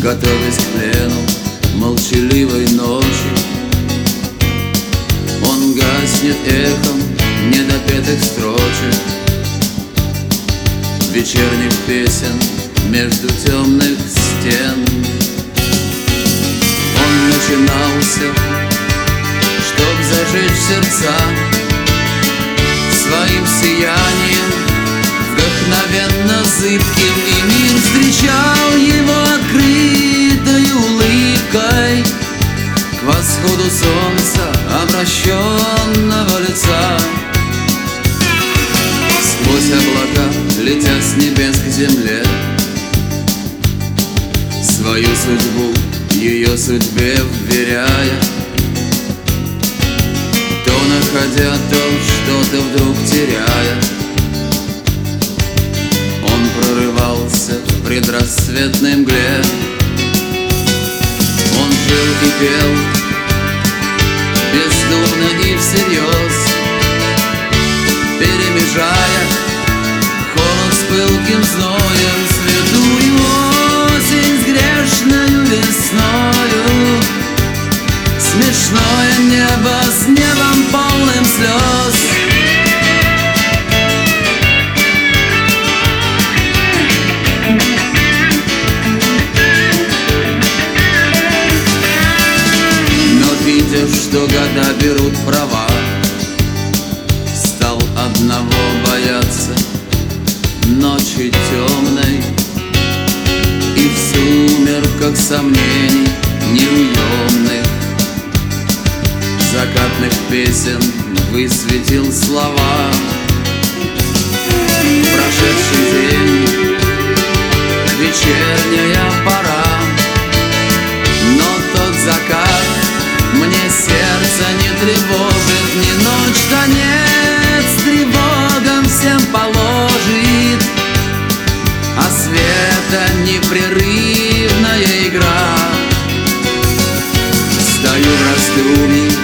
готовясь к плену молчаливой ночи. Он гаснет эхом недопетых строчек, вечерних песен между темных стен. Он начинался, чтоб зажечь сердца своим сиянием вдохновенно зыбким, и мир встречал его открытой улыбкой к восходу солнца обращенного лица. Сквозь облака, летя с небес к земле, свою судьбу ее судьбе вверяя, то находя, то что-то вдруг теряя, он прорывался в предрассветной мгле. Он жил и пел бездумно и всерьез, перемежая холод с пылким зноем, святую осень с грешною весною, смешное небо с небом полным слез. Но видя, что года берут права, стал одного бояться ночи темной, и в сумерках сомнений неуемных закатных песен высветил слова. Прошедший день, вечерняя пора, но тот закат мне сердце не тревожит, ни ночь конец тревогам всем положит, а света непрерывная игра. Стою в раздумье